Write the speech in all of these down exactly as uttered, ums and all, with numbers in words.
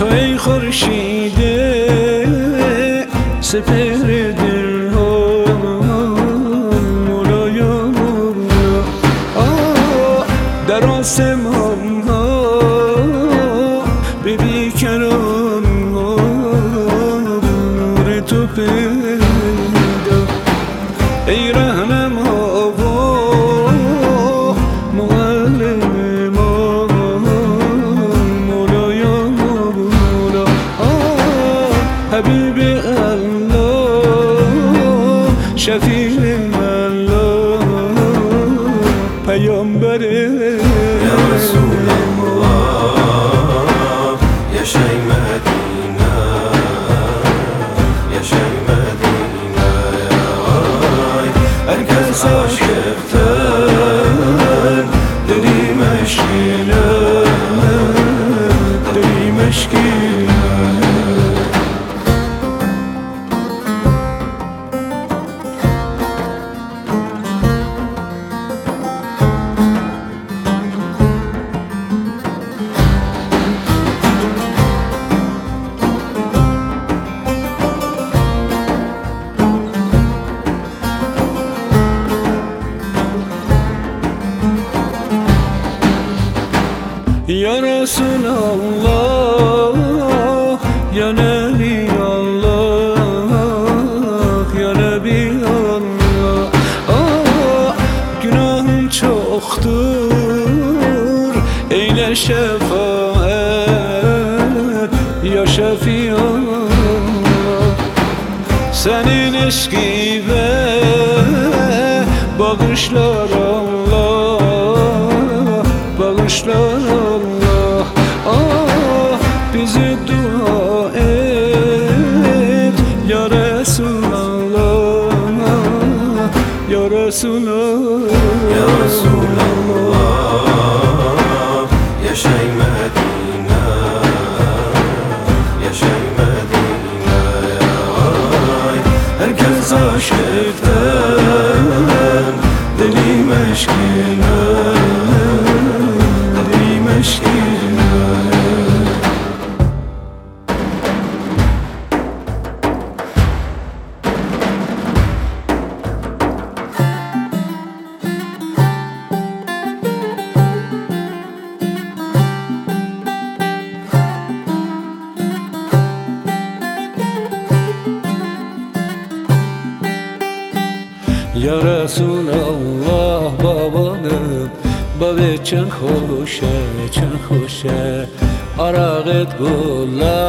ای خورشید سپهر دلها مولای مولا، در آسمان ها به بیکران نور تو پیدا، ای رهنما و معلم ما مولای مولا، حبیب الله شفیع الله پیامبر یا رسول الله yaşay Medine yaşay Medine ay herkes aşıktan deli meşkine deli meşkine. Ya Resulallah, Ya Nebi Allah, Ya Nebi Allah. Ah, günahım çoktur, eyle şefaat Ya Şefi Allah. Senin eşkibe bağışlar Allah, bağışlar Allah. Ah, bizi dua et Ya Resulallah, Ya Resulallah, Ya Resulallah yaşay Medine yaşay Medine ay herkes aşıktan deli meşkine deli meşkine. Ya Resulallah babanım babe çen hoşe çen hoşe arağet gulla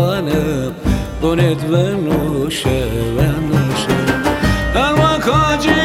babanım donet ve nuşe ve nuşe her vakacı